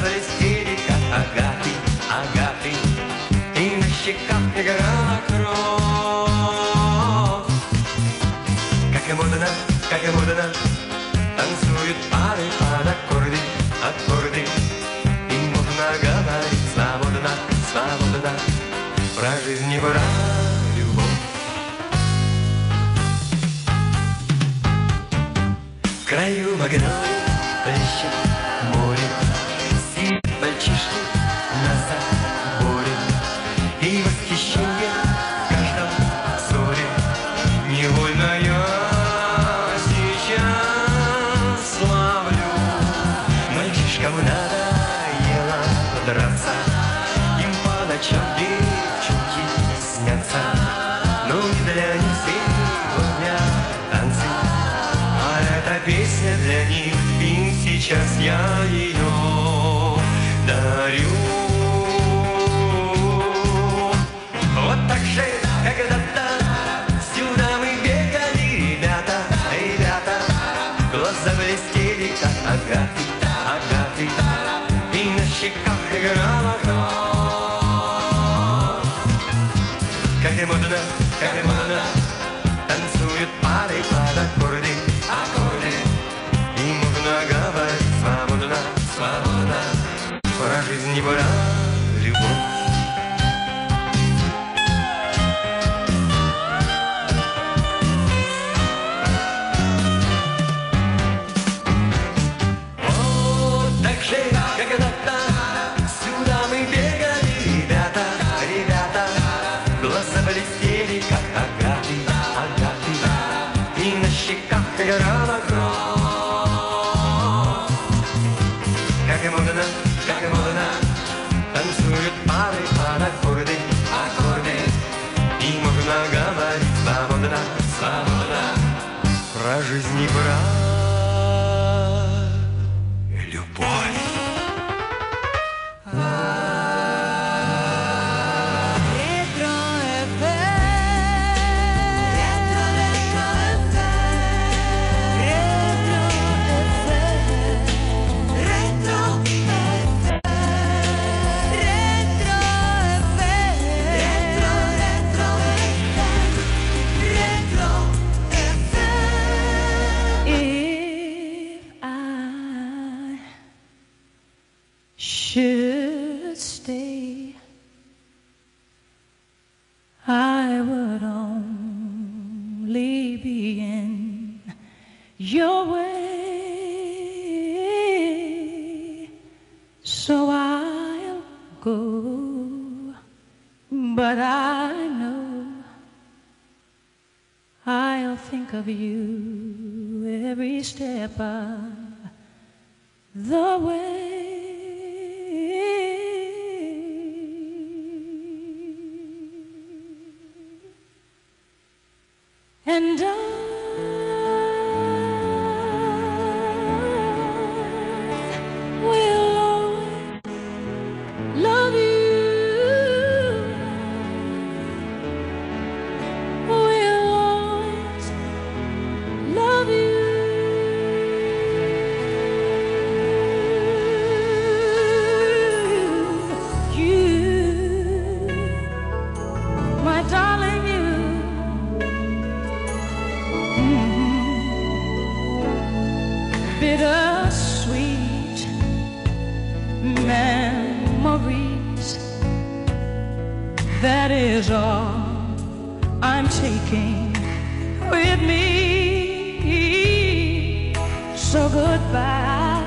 заблестели, как агаты, агаты, и на щеках играла кровь. Как и модно, танцуют пары под аккорды, аккорды. И можно говорить свободно, свободно про жизнь и про любовь. В краю магнолий плещет море, сидят мальчишки на заборе, и восхищение в каждом взоре. Невольно я сейчас славлю. Мальчишкам надоело драться, им по ночам девчонки снятся. Но не для них сегодня танцы, а эта песня для них, и сейчас я ее дарю. Вот так же, когда-то сюда мы бегали, ребята, ребята, глаза блестели, как агаты, агаты, и на щеках играла кровь. Как и модно, танцуют пары под аккорды, аккорды. И можно говорить свободно, свободно про жизнь и про любовь. Вот так же, когда-то сюда мы бегали, ребята, ребята, глаза блестели, как агаты, агаты, и на щеках играла кровь. Как и модно, танцуют пары под аккорды, аккорды. И можно говорить свободно, свободно про жизнь и про любовь. Should stay, I would only be in your way, so I'll go, but I know I'll think of you every step of the way. And I will always love you. Will always love you. You, my darling, you. Bittersweet memories, that is all I'm taking with me. So goodbye,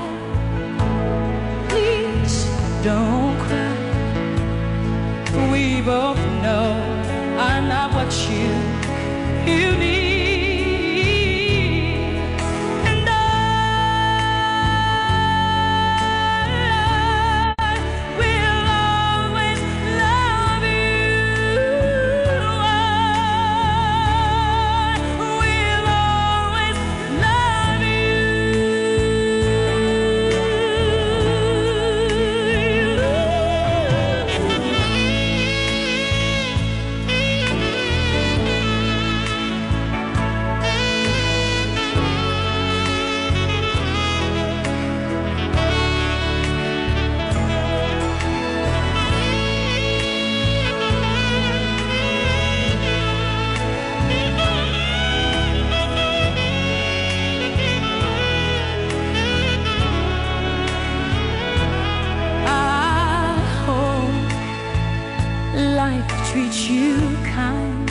please don't cry. We both know I'm not what you need. treat you kind,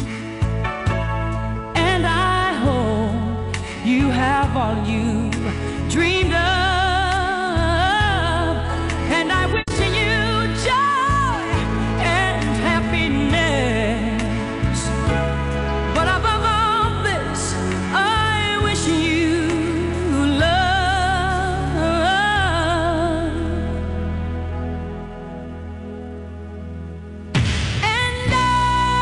and I hope you have all you dreamed of, and I wish you joy and happiness. But above all this, I wish you love. And I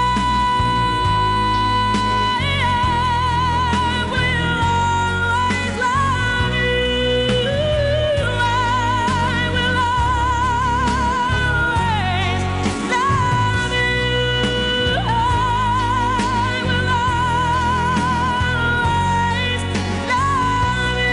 will always love you. I will always love you. I will always love you.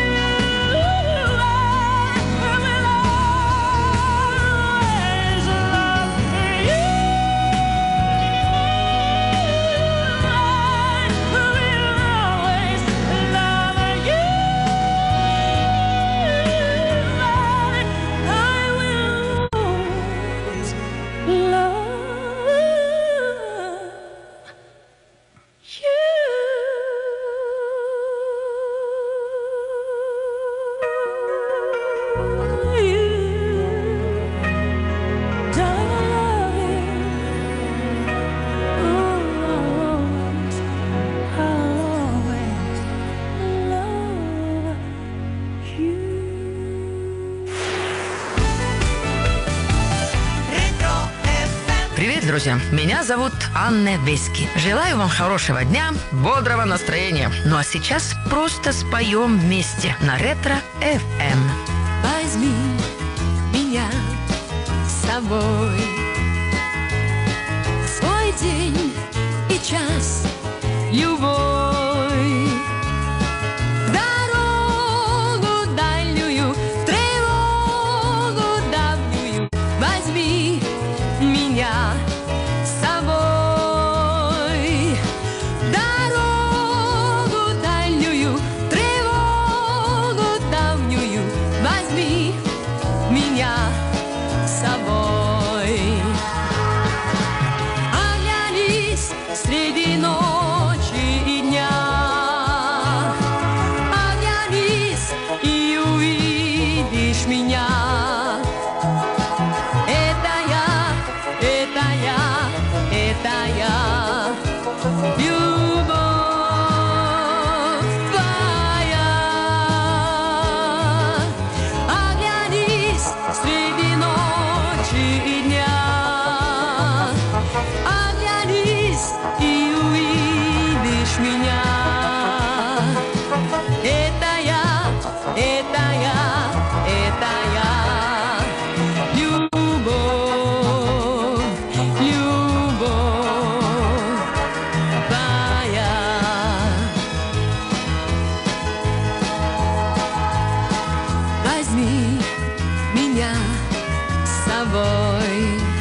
Привет, друзья! Меня зовут Анна Вески. Желаю вам хорошего дня, бодрого настроения. Ну а сейчас просто споем вместе на Ретро-ФМ. Возьми меня с собой в свой день и час любой, дорогу дальнюю, тревогу давнюю. Возьми меня с собой, дорогу дальнюю, тревогу давнюю. Возьми меня с собой. Оглянись среди ночи и дня, оглянись и увидишь меня. Это я, это я, это я, любовь твоя. Оглянись среди ночи и дня, оглянись и увидишь меня. Это я, это я, это я, любовь, любовь твоя. Возьми меня с собой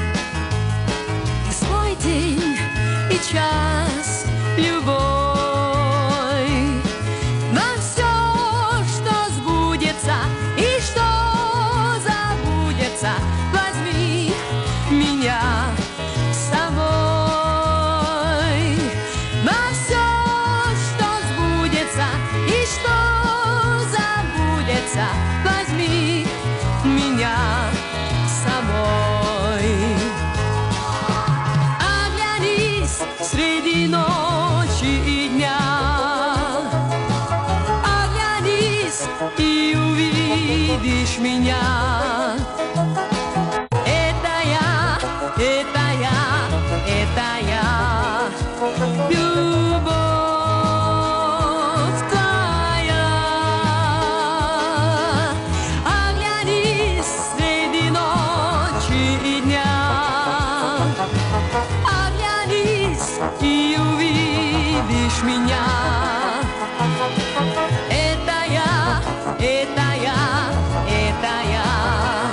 в свой день и час любой. Во все, что сбудется и что забудется, возьми меня с собой. Во все, что сбудется и что забудется, возьми меня с собой. Оглянись среди ночи и дня, оглянись и увидишь меня. Это я, это я, это я, любовь твоя. Оглянись среди ночи и дня, оглянись и увидишь меня. Это я, это я, это я,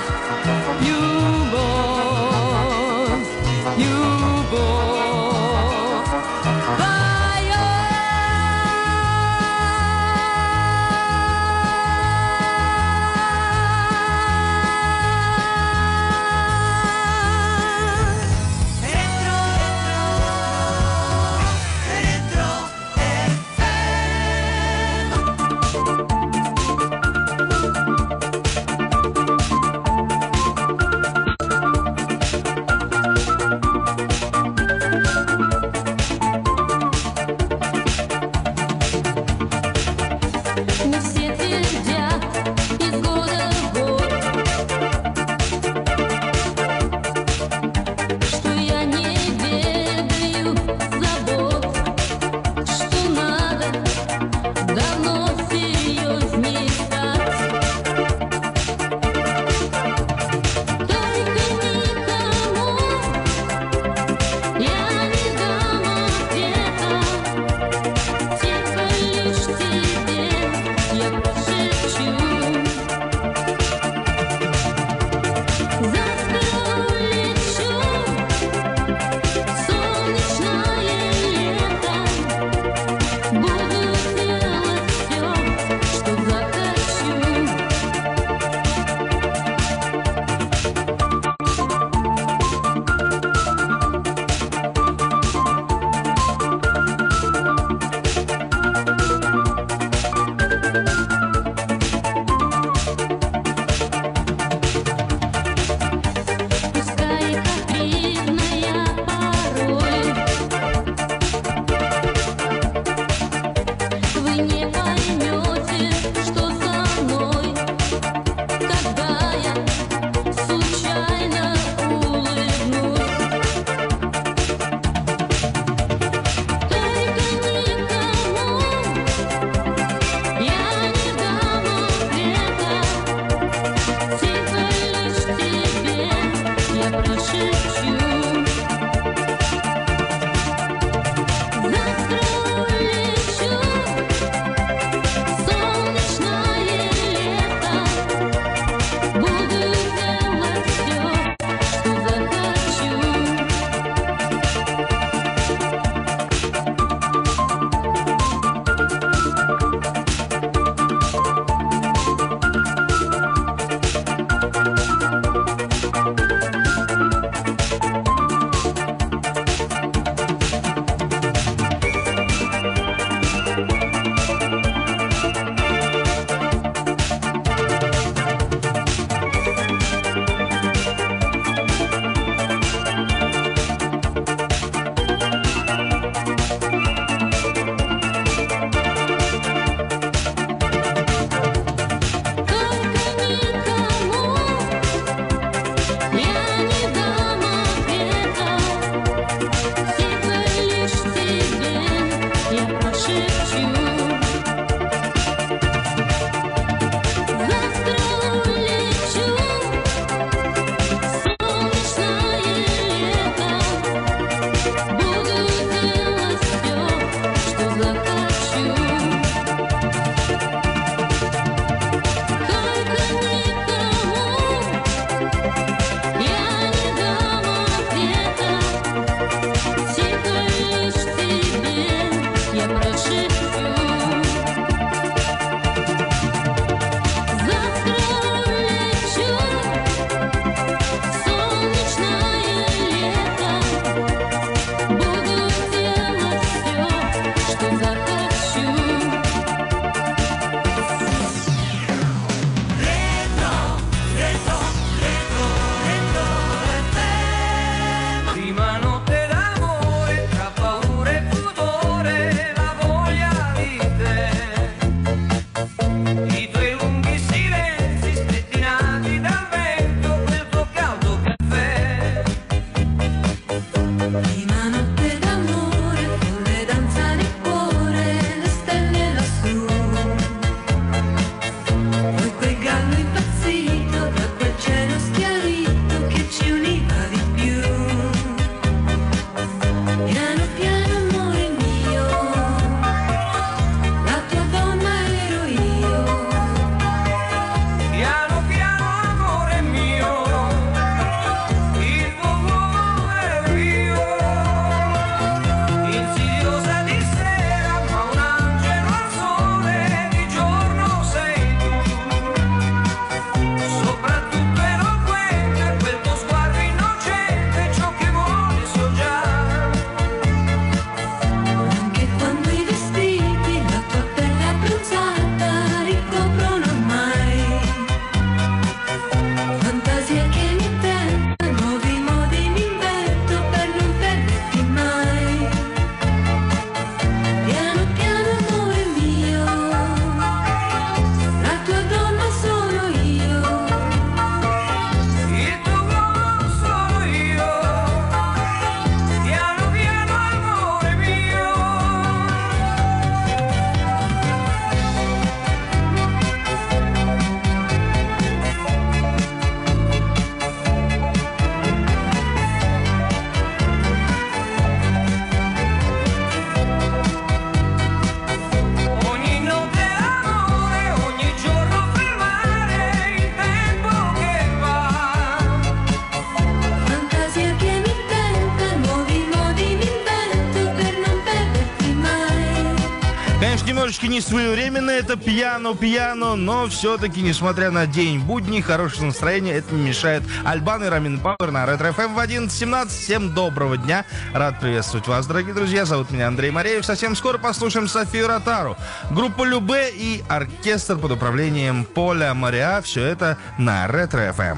немножечко не своевременное, это пьяно, но все-таки, несмотря на день будний, хорошее настроение, это не мешает. Альбан и Рамин Пауэр на Ретро-ФМ в 11:17. Всем доброго дня. Рад приветствовать вас, дорогие друзья. Зовут меня Андрей Мореев. Совсем скоро послушаем Софию Ротару, группу Любэ и оркестр под управлением Поля Мориа. Все это на Ретро-ФМ.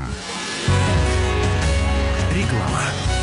Реклама.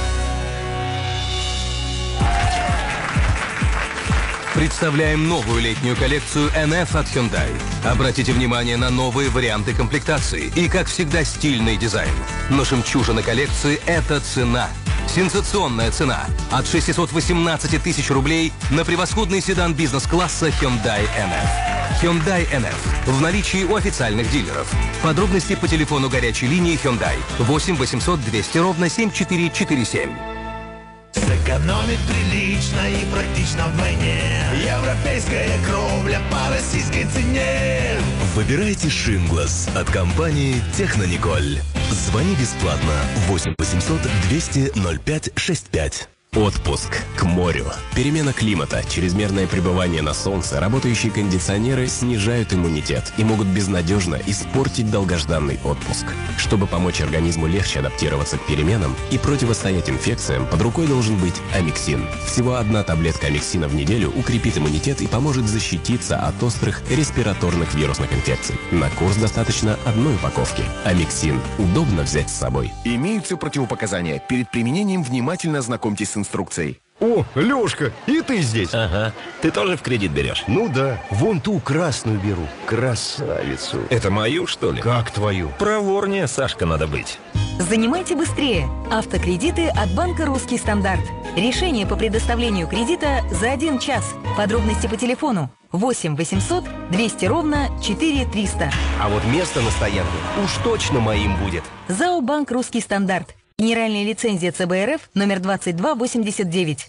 Представляем новую летнюю коллекцию NF от Hyundai. Обратите внимание на новые варианты комплектации и, как всегда, стильный дизайн. Но жемчужина коллекции – это цена. Сенсационная цена от 618 тысяч рублей на превосходный седан бизнес-класса Hyundai NF. Hyundai NF в наличии у официальных дилеров. Подробности по телефону горячей линии Hyundai 8 800 200 ровно 7447. Сэкономить прилично и практично вдвойне. Европейская кровля по российской цене. Выбирайте Шинглас от компании Технониколь. Звони бесплатно 8 800 200 0565. Отпуск к морю. Перемена климата, чрезмерное пребывание на солнце, работающие кондиционеры снижают иммунитет и могут безнадежно испортить долгожданный отпуск. Чтобы помочь организму легче адаптироваться к переменам и противостоять инфекциям, под рукой должен быть Амиксин. Всего одна таблетка Амиксина в неделю укрепит иммунитет и поможет защититься от острых респираторных вирусных инфекций. На курс достаточно одной упаковки. Амиксин. Удобно взять с собой. Имеются противопоказания. Перед применением внимательно ознакомьтесь с инструкцией. О, Лешка, и ты здесь? Ага. Ты тоже в кредит берешь? Ну да. Вон ту красную беру. Красавицу. Это мою, что ли? Как твою? Проворнее, Сашка, надо быть. Занимайте быстрее. Автокредиты от банка «Русский стандарт». Решение по предоставлению кредита за 1 час. Подробности по телефону 8 800 200 ровно 4300. А вот место на стоянке уж точно моим будет. ЗАО «Банк «Русский стандарт». Генеральная лицензия ЦБ РФ номер 2289.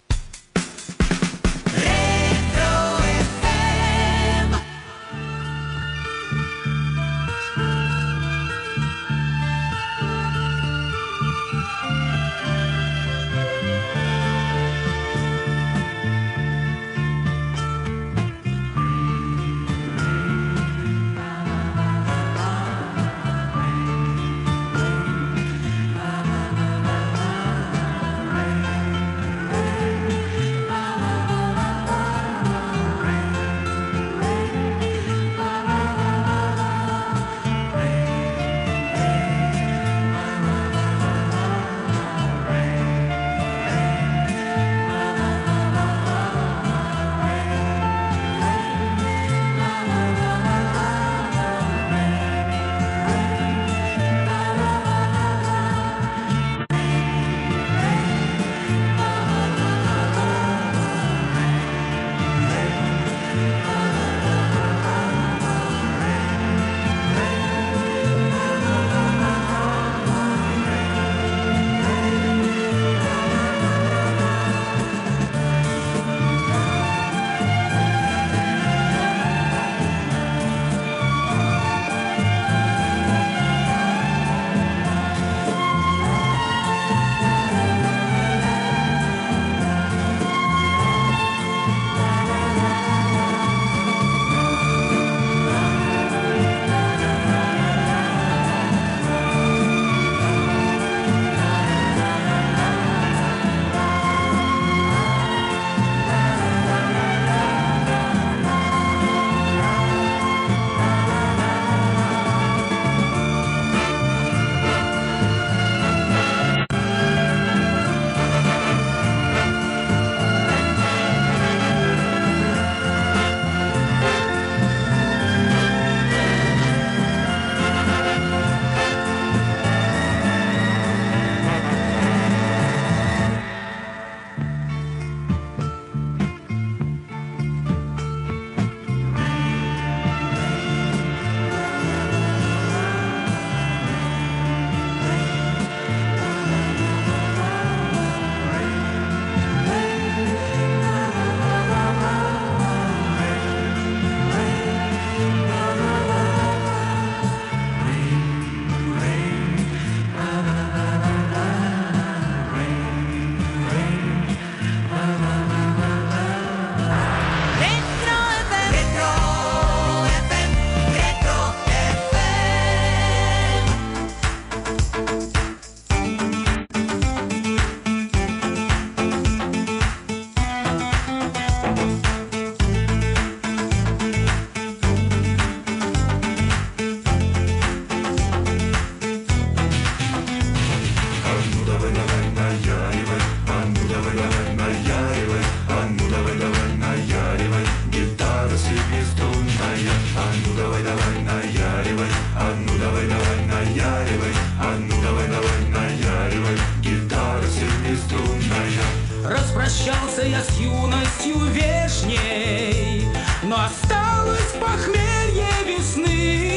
Распрощался я с юностью вешней, но осталось похмелье весны.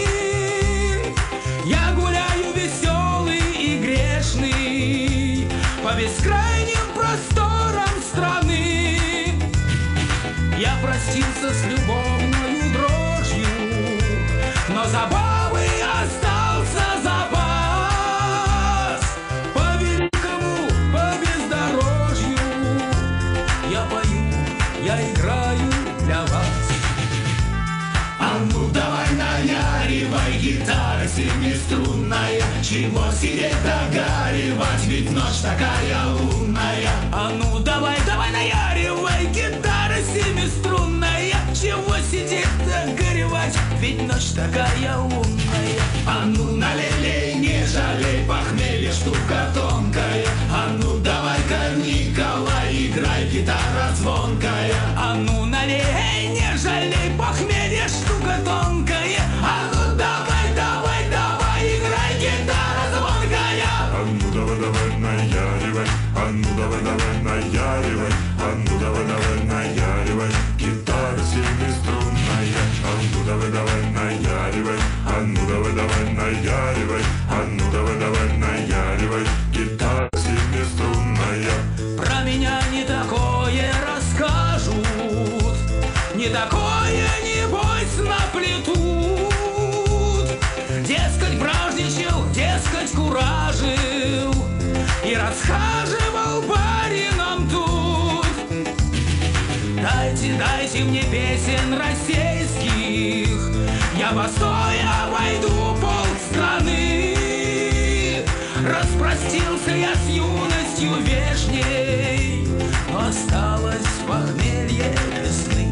Я гуляю веселый и грешный по бескрайним просторам страны. Я простился с любовною дрожью, но забавы остался запас. По великому, по бездорожью я пою, я играю для вас. А ну давай наяривай, гитара семиструнная, чего сидеть догоривать, ведь ночь такая лунная. А ну давай, давай наяривай, гитара семиструнная, чего сидеть догоревать, ведь ночь такая лунная. А ну налей, не жалей, похмелье штука тонкая. А ну давай-ка, Николай, играй, гитара звонкая. А ну налей, не жалей, похмелье штука тонкая. А ну давай, давай, давай, играй, гитара звонкая. А ну давай, давай, наяривай, а ну давай, давай, наяривай, а ну давай, давай, наяривай, гитара семиструнная. А ну давай, давай, наяривай, а ну давай, давай, наяривай, а ну давай, давай, наяривай, гитара семиструнная. Про меня не такое расскажут, не такое, небось, наплетут. Дескать, бражничал, дескать, куражил и расхаживал барином тут. Дайте, дайте мне песен российских, я постой обойду полстраны. Распростился я с юностью вешней, но осталось похмелье весны.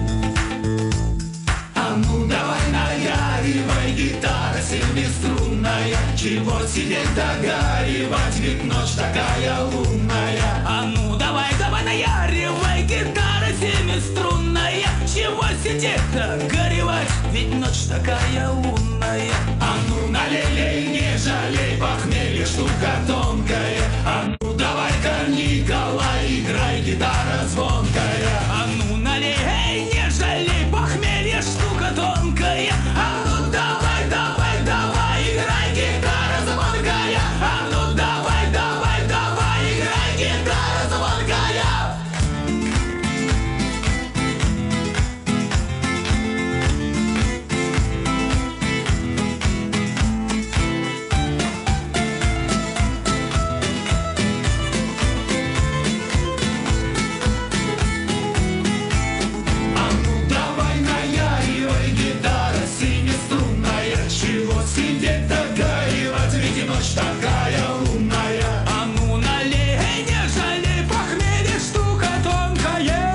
А ну давай наяривай, гитара семиструнная, чего сидеть догоривать, ведь ночь такая лунная. А ну давай, давай наяривай, гитара семиструнная, чего сидеть догоревать, ведь ночь такая лунная. А ну налей, не жалей, похмелье штука тонкая. А ну давай-ка, Николай, играй, гитара звонкая. А ну налей, не жалей, похмелье штука тонкая. А ну давай, давай, давай, играй, гитара звонкая. А ну давай, давай, давай, играй, гитара звонкая. Сидеть догоривать, ведь ночь такая лунная. А ну налей, не жалей, похмелье штука тонкая.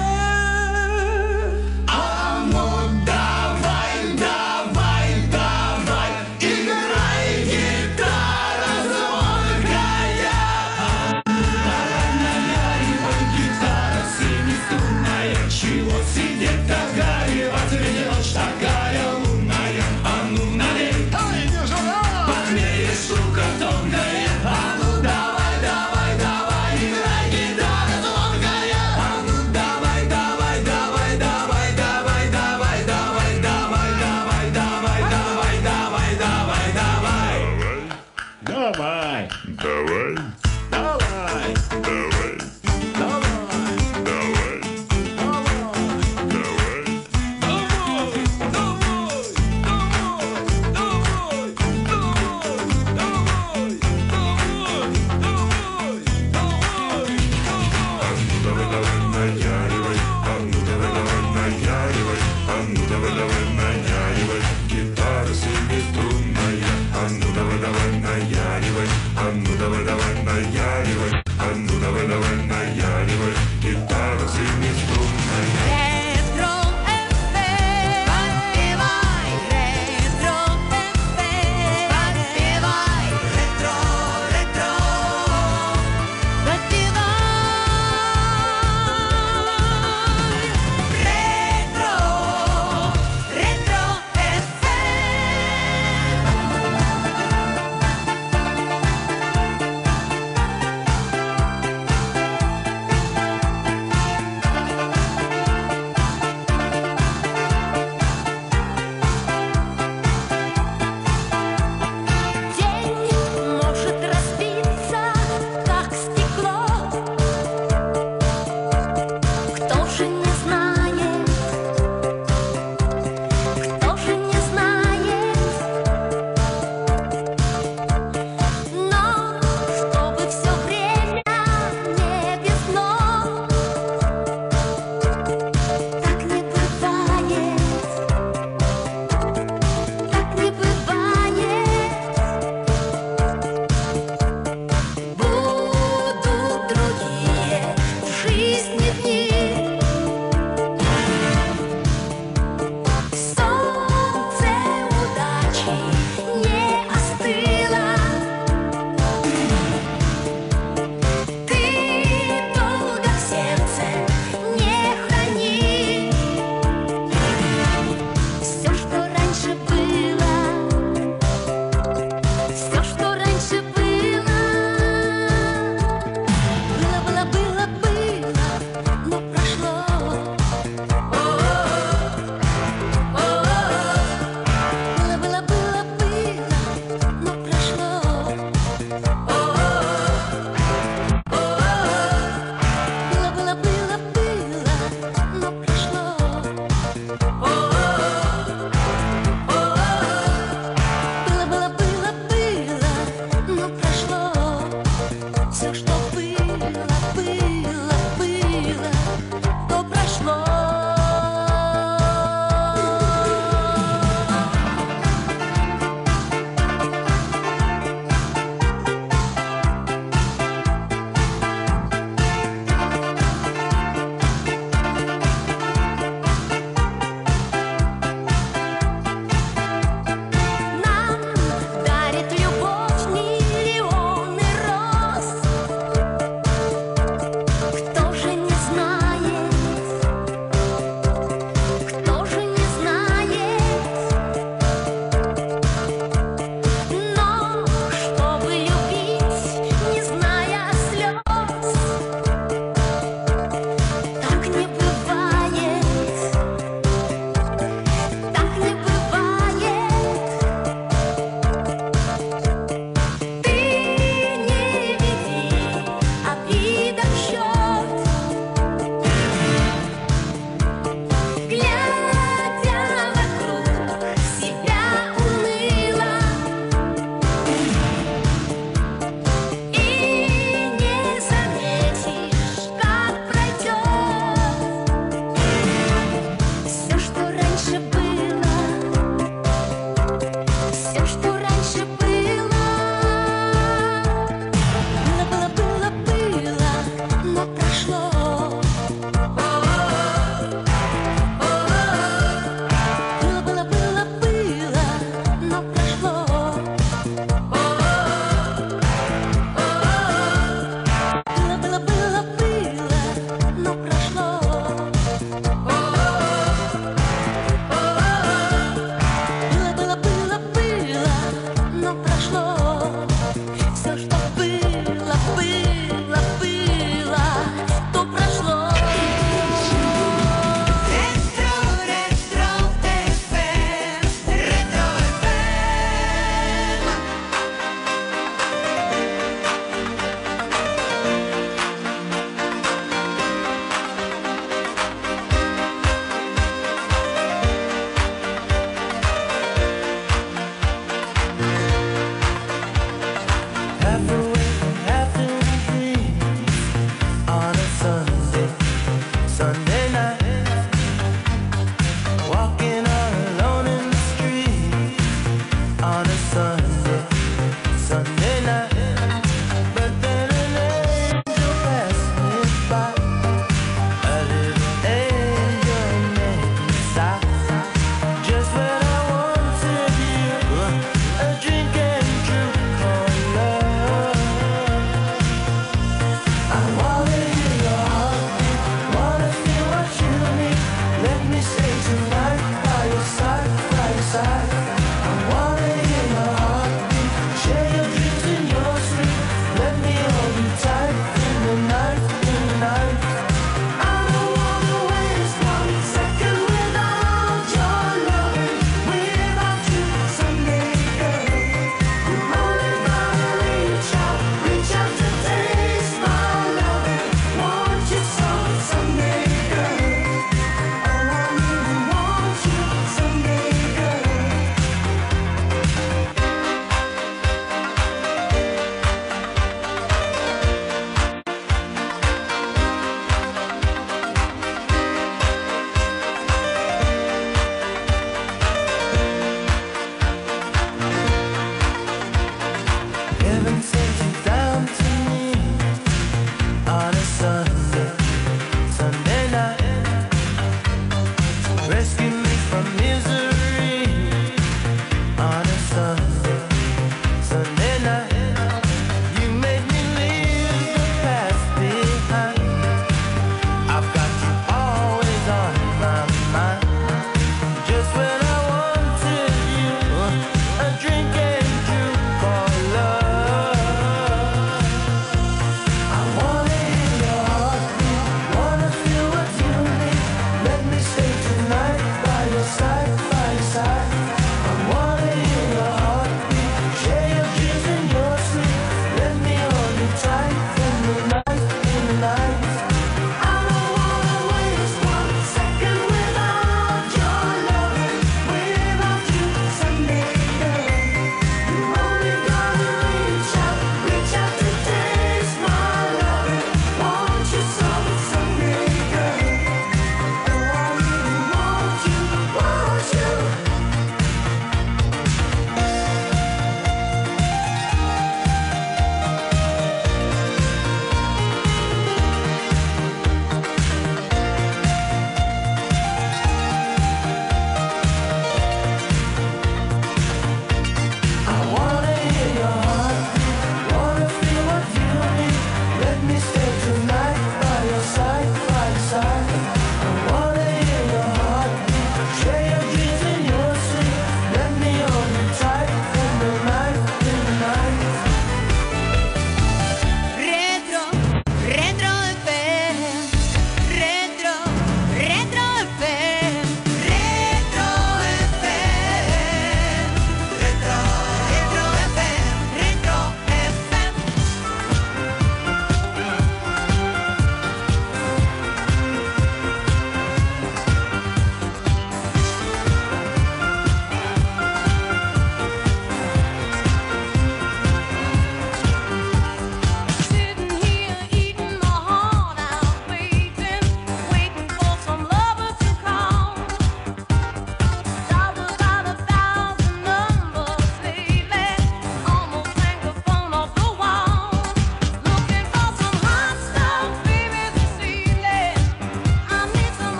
А ну давай, давай, давай, играй, гитара звонкая. Давай наяривай, гитара семиструнная, чего сидеть догоривать, ведь ночь такая лунная. А ну налей, похмелье штука тонкая. А ну давай, давай, давай, играй, гитара звонкая. А ну давай, давай, давай, давай, давай, давай, давай, давай, давай, давай, давай, давай, давай, давай. Давай. Давай. Давай. Давай. Давай. Наяривай, а ну давай, давай, наяривай, а ну давай, давай, наяривай, гитара семиструнная. А ну давай, давай, наяривай, а ну давай, давай, наяривай, а ну давай, давай, наяривай, гитара семиструнная. Все, что было, было, было, то прошло. Нам дарит любовь миллионы роз.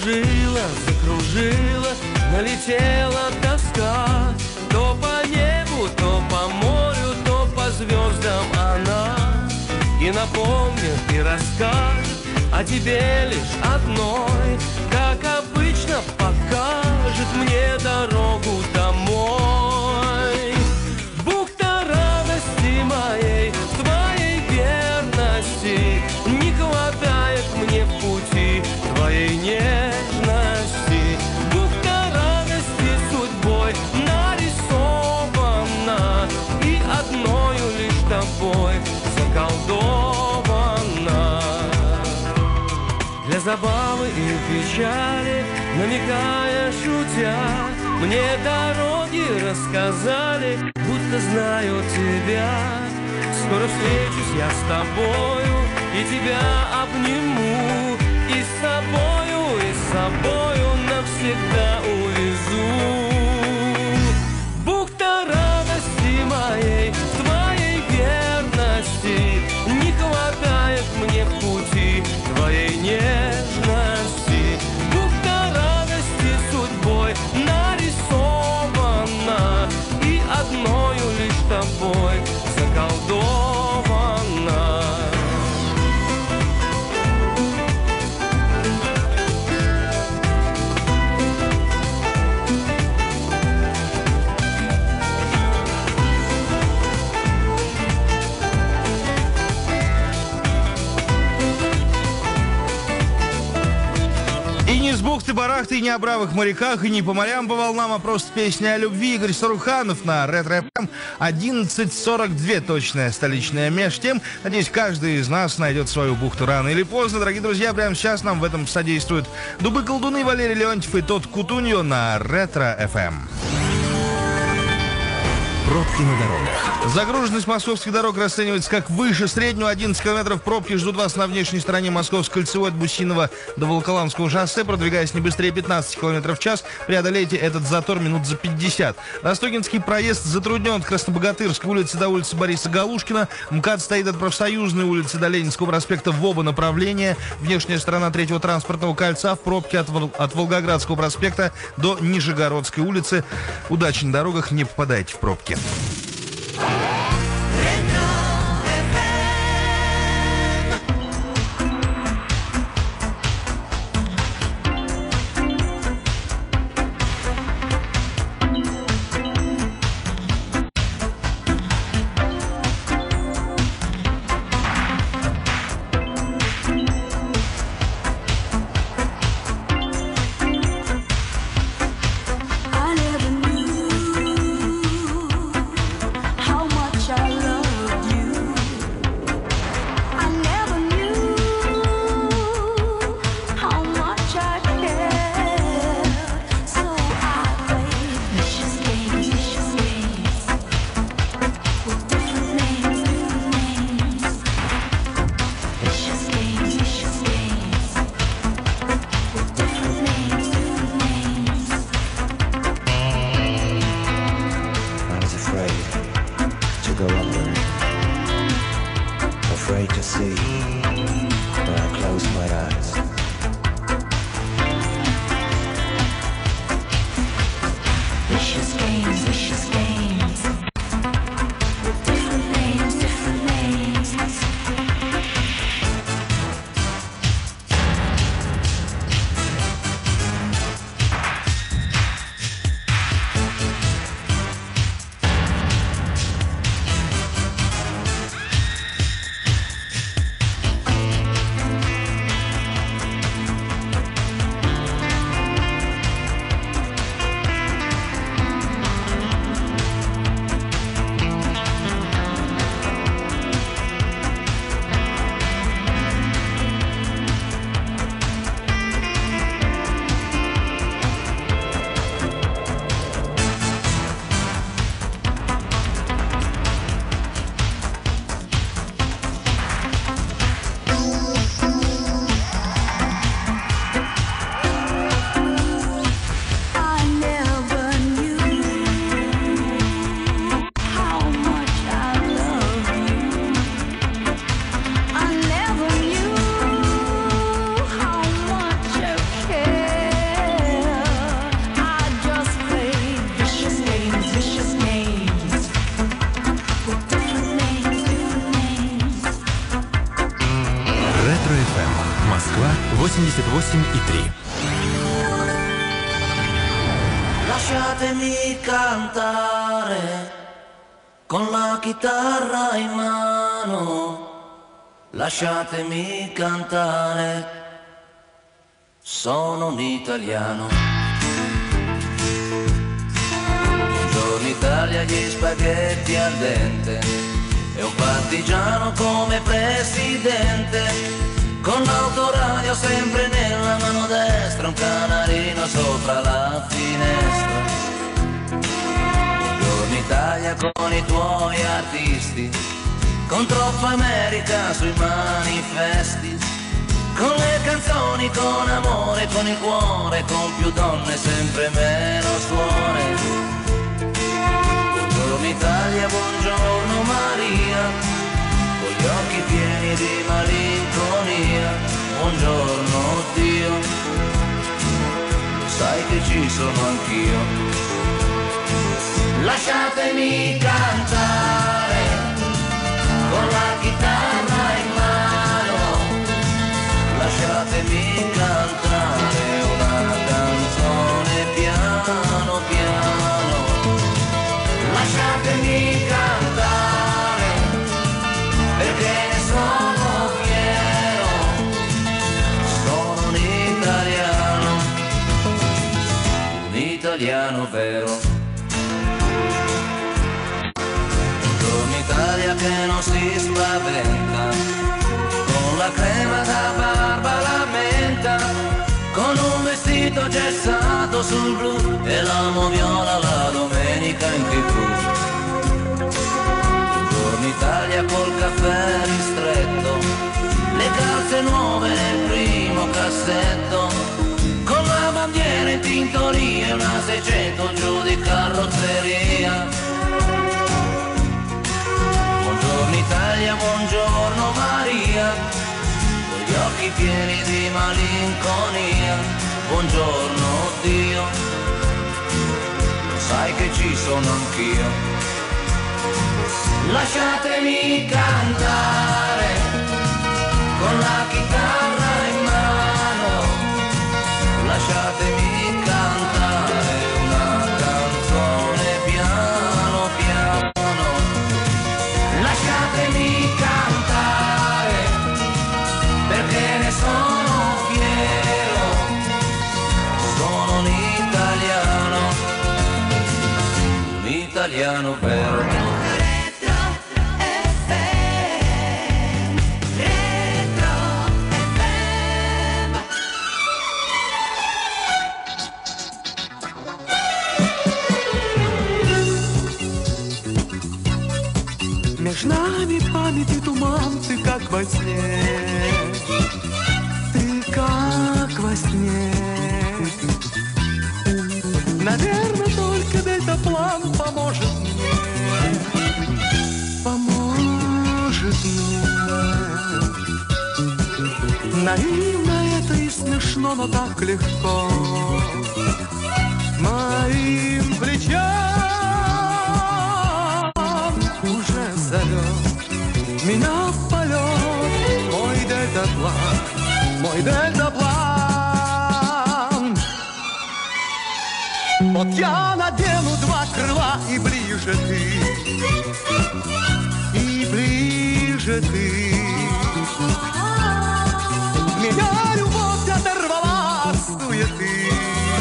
закружила, закружила, налетела тоска. То по небу, то по морю, то по звездам она. И напомнит, и расскажет о тебе лишь одной, как обычно покажет мне дорогу домой. Бухта радости моей, твоей верности, не хватает мне в пути твоей нежности. Бухта радости судьбой нарисована и одною лишь тобой заколдована. Для забавы и печали, намекая, шутя, мне дороги рассказали, будто знаю тебя. Скоро встречусь я с тобою и тебя обниму, и с собою навсегда увезу. Бухта радости моей, твоей верности, не хватает мне в пути твоей нежности. Бухта радости судьбой нарисована и одною лишь тобой заколдована. И не с бухты-барахты, и не о бравых моряках, и не по морям, по волнам, а просто песня о любви. Игорь Саруханов на Ретро-ФМ. 11:42 точная столичная. Меж тем, надеюсь, каждый из нас найдет свою бухту рано или поздно. Дорогие друзья, прямо сейчас нам в этом содействуют Дубы-колдуны, Валерий Леонтьев и Тот Кутуньо на Ретро-ФМ. Пробки на дорогах. Загруженность московских дорог расценивается как выше среднего. 11 километров пробки ждут вас на внешней стороне Московской кольцевой от Бусинова до Волоколамского шоссе. Продвигаясь не быстрее 15 километров в час, преодолейте этот затор минут за 50. Ростокинский проезд затруднен от Краснобогатырской улицы до улицы Бориса Галушкина. МКАД стоит от Профсоюзной улицы до Ленинского проспекта в оба направления. Внешняя сторона третьего транспортного кольца в пробке от Волгоградского проспекта до Нижегородской улицы. Удачи на дорогах, не попадайте в пробки. 88,3. Lasciatemi cantare con la chitarra in mano, lasciatemi cantare, sono un italiano. Buongiorno Italia, gli spaghetti al dente e un partigiano come presidente. Con l'autoradio sempre nella mano destra, un canarino sopra la finestra. Buongiorno Italia con i tuoi artisti, con troppa America sui manifesti, con le canzoni, con amore, con il cuore, con più donne, sempre meno suore. Buongiorno Italia, buongiorno Maria, con gli occhi pieni di malinconia, buongiorno Dio, sai che ci sono anch'io. Lasciatemi cantare con la chitarra in mano, lasciatemi cantare una canzone piano piano, lasciatemi cantare perché ne sono fiero, sono un italiano vero. Buongiorno Italia che non si spaventa, con la crema da barba la menta, con un vestito gessato sul blu e l'amo viola la domenica in TV. Buongiorno Italia col caffè ristretto, le calze nuove nel primo cassetto, con la bandiera in tintoria e una 600 giù di carrozzeria. Buongiorno Italia, buongiorno Maria, con gli occhi pieni di malinconia, buongiorno Dio, lo sai che ci sono anch'io. Lasciatemi cantare con la chitarra in mano, lasciatemi cantare una canzone piano piano, lasciatemi cantare perché ne sono fiero, sono un italiano vero. Между нами памяти туман, ты как во сне, ты как во сне. Наверное, только дельтаплан поможет мне, поможет мне. Наивно это и смешно, но так легко моим плечам уже зовет меня в полет мой дельтаплан, мой дельтаплан. Вот я надену два крыла, и ближе ты, и ближе ты. Меня любовь оторвала от суеты,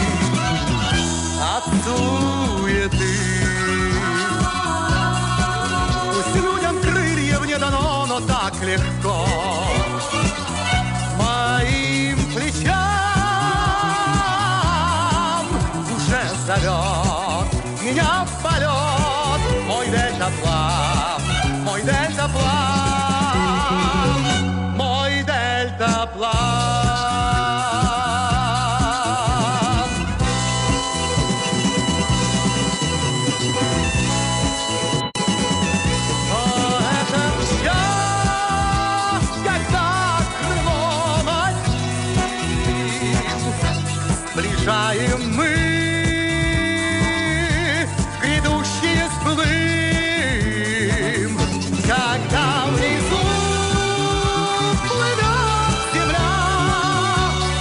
от суеты. Пусть людям крыльев не дано, но так легко моим плечам уже зовет меня в полет мой дельтаплан, мой дельтаплан, мой дельтаплан. Сближаем мы грядущие сплым, когда внизу плывет земля,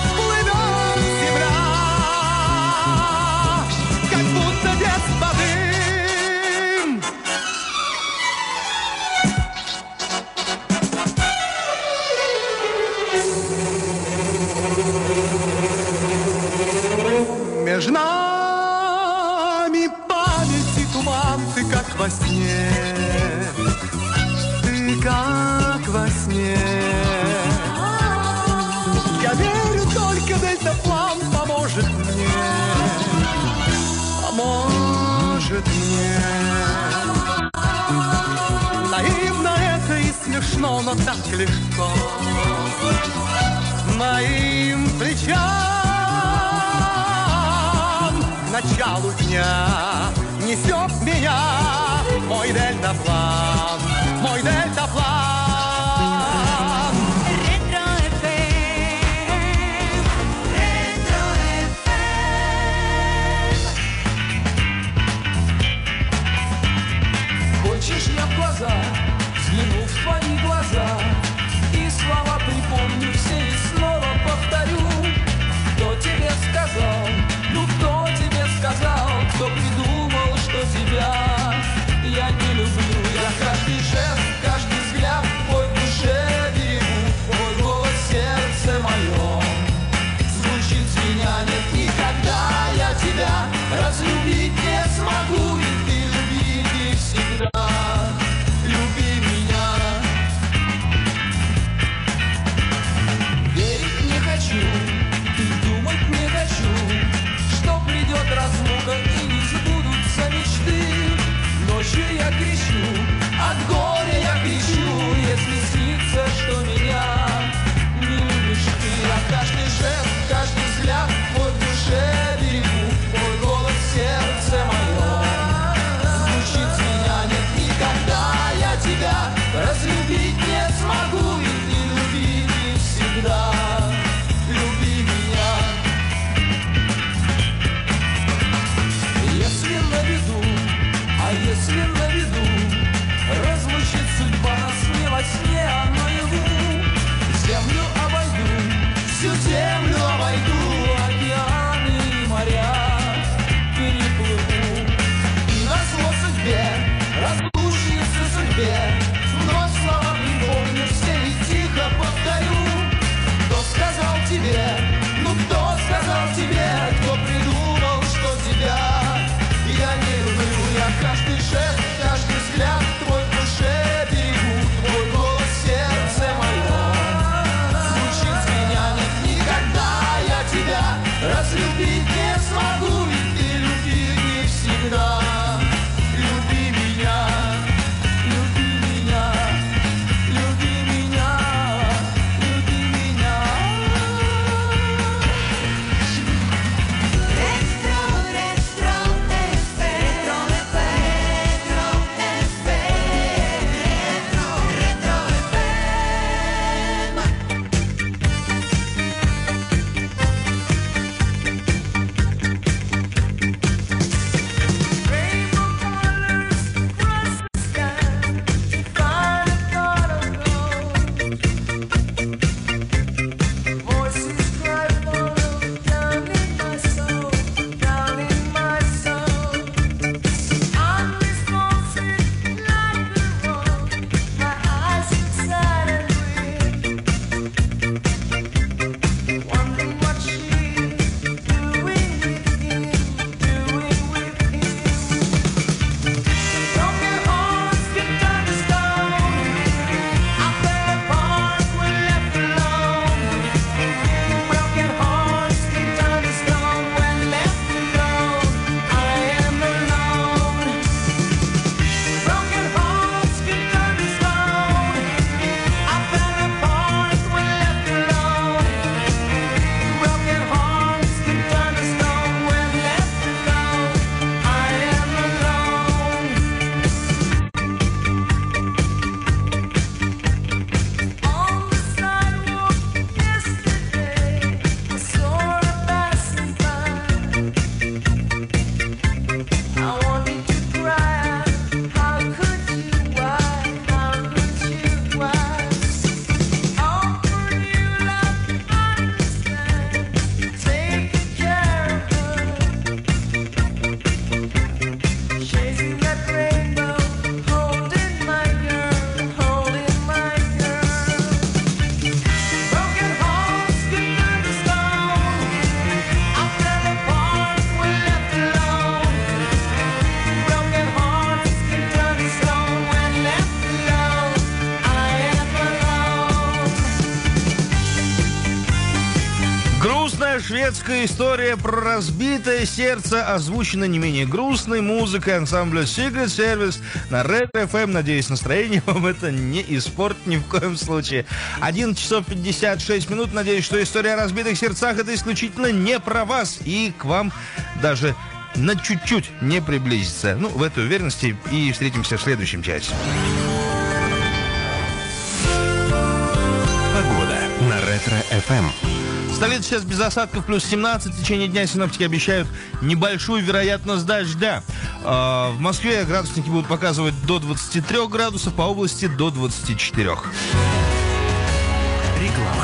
сне, ты как во сне. Я верю, только дельтаплан поможет мне, поможет мне. Наивно это и смешно, но так легко моим плечам к началу дня несет меня мой дельтаплан, мой дельтаплан. Хочешь, я в глаза взгляну в твои глаза и слова припомню все и снова повторю. Кто тебе сказал, ну кто тебе сказал, кто придумал, что тебя я не люблю. Я каждый жест, каждый взгляд твой в душе берегу, твой голос в сердце моем звучит с меня. Нет, никогда я тебя разлюбить не смогу, и ты люби, ты всегда люби меня. Верить не хочу и думать не хочу, что придет разлука и не сбудутся мечты. Ночью я кричу, от горя я кричу, если снится, что меня не любишь ты. А каждый жест, каждый взгляд твой в душе берегу, твой голос в сердце моем звучит с меня. Нет, шведская история про разбитое сердце озвучена не менее грустной музыкой ансамбля Secret Service на Ретро FM. Надеюсь, настроение вам это не испортит ни в коем случае. 11 часов 56 минут. Надеюсь, что история о разбитых сердцах — это исключительно не про вас. И к вам даже на чуть-чуть не приблизится. Ну, в этой уверенности и встретимся в следующем часе. Погода на Ретро-ФМ. Столица сейчас без осадков, плюс 17. В течение дня синоптики обещают небольшую вероятность дождя. В Москве градусники будут показывать до 23 градусов, по области до 24. Реклама.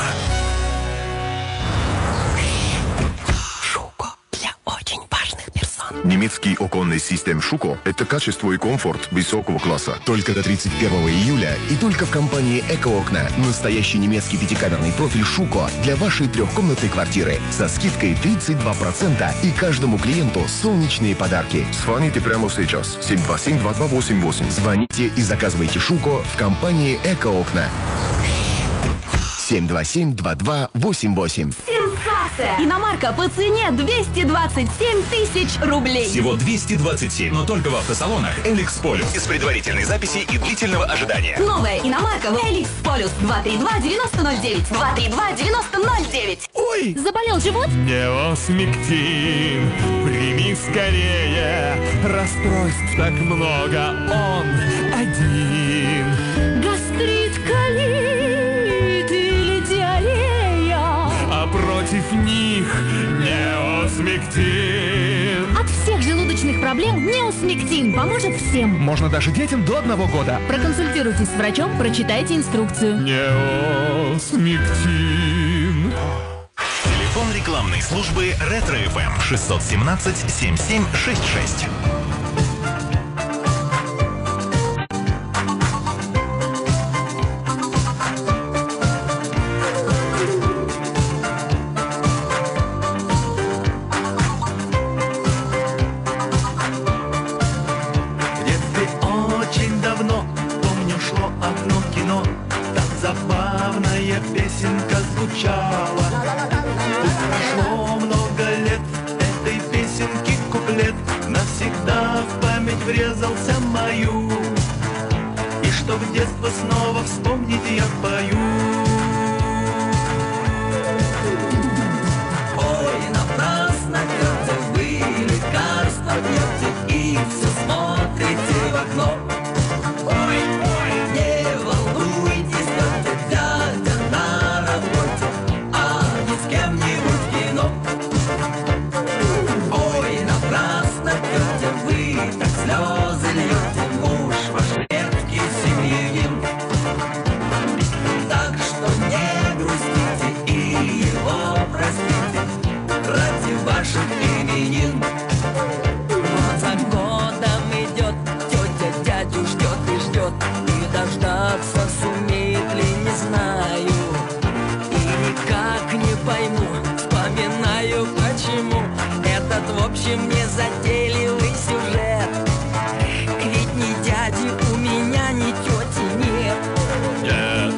Немецкий оконный систем Шуко – это качество и комфорт высокого класса. Только до 31 июля и только в компании «Эко-окна». Настоящий немецкий пятикамерный профиль Шуко для вашей трехкомнатной квартиры со скидкой 32% и каждому клиенту солнечные подарки. Звоните прямо сейчас. 727-2288. Звоните и заказывайте Шуко в компании «Эко-окна». 727-2288. Сенсация! Иномарка по цене 227 тысяч рублей. Всего 227, но только в автосалонах Эликс Полюс. Без предварительной записи и длительного ожидания. Новая иномарка в Эликс Полюс. 232-9009. 232-9009. Ой! Заболел живот? Неосмиктин, прими скорее. Расстройств так много, он один. Гастрит, колит или диарея. А против них Неосмиктин. От всех желудочных проблем Неосмиктин поможет всем. Можно даже детям до 1 года. Проконсультируйтесь с врачом, прочитайте инструкцию. Неосмиктин. Телефон рекламной службы Ретро-ФМ 617-7766. Песенка звучала. Прошло много лет, этой песенки куплет навсегда в память врезался мою. И чтоб детство снова вспомнить, я пою. Ой, напрасно пьете вы лекарства, пьете и все смотрите в окно. Ой, ой, не волнуйтесь, тетя дядя на работе, а не с кем-нибудь в кино. Ой, напрасно пьете вы, так слезы льете, муж ваш редкий семьянин. Так что не грустите и его простите ради ваших именин. Год за годом идет, тетя дядю ждет и ждет, и дождаться сумеет ли, не знаю. И никак не пойму, вспоминаю почему этот, в общем, незатейливый сюжет. Ведь ни дяди у меня, ни тети нет. Нет.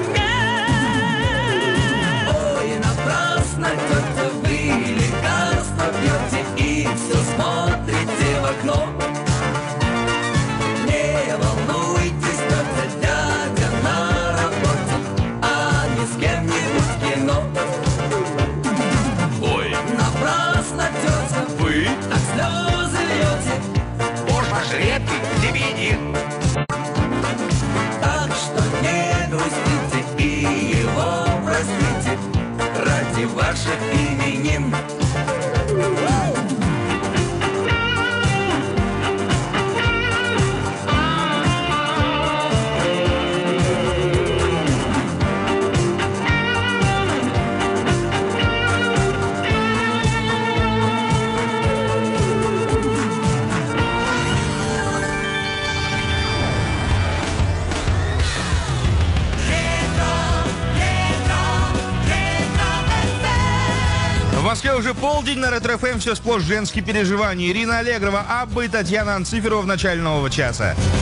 Ой, напрасно, тетя, вы лекарства пьете и все смотрите в окно. Не волнуйтесь, тетя, дядя на работе, а не с кем-нибудь в кино. Ой, напрасно, тетя, вы так слезы льете, муж ваш редкий семьянин. так что не грустите и его простите ради ваших именин. В Москве уже полдень, на Ретро-ФМ все сплошь женские переживания. Ирина Аллегрова, Абба и Татьяна Анциферова в начале нового часа.